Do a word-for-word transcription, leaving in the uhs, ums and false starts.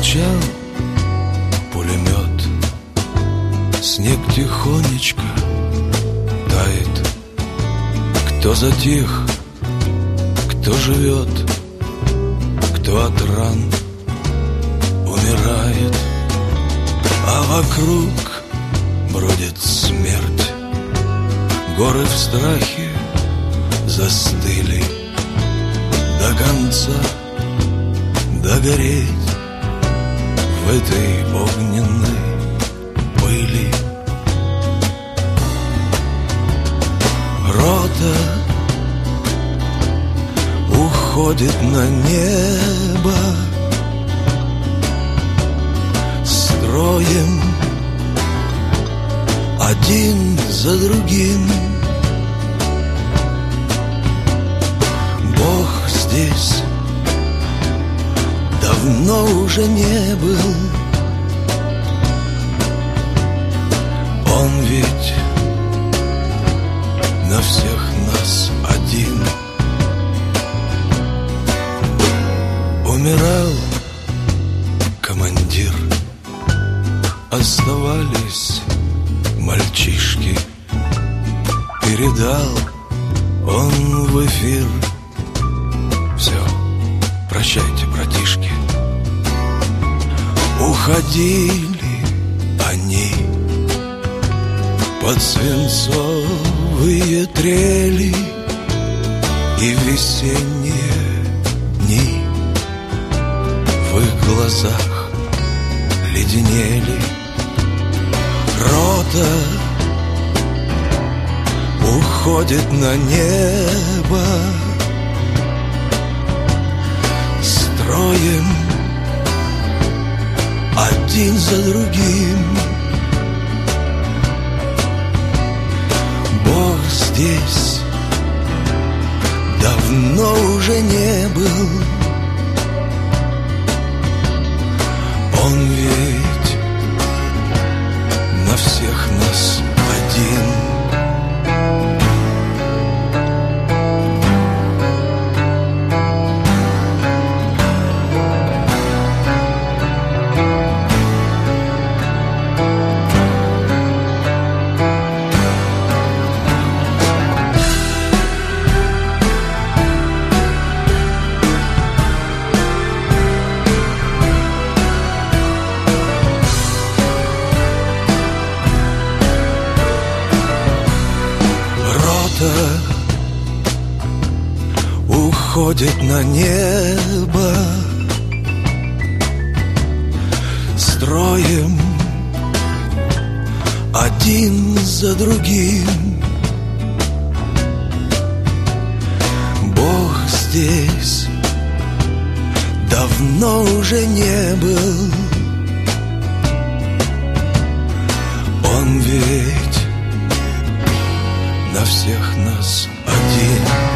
Замолчал пулемет, снег тихонечко тает. Кто затих, кто живет, кто от ран умирает, а вокруг бродит смерть. Горы в страхе застыли до конца, догореть в этой огненной пыли. Рота уходит на небо строем, один за другим. Бог здесь давно уже не был. Он ведь на всех нас один. Умирал командир, оставались мальчишки. Передал он в эфир: все, прощайте, братишки. Уходили они под свинцовые трели и весенние дни. В их глазах леденели. Рота уходит на небо строем, один за другим. Бог здесь давно уже не был. Он ведь на всех нас один. Уходит на небо строем, один за другим. Бог здесь давно уже не был. Он ведь на всех нас один.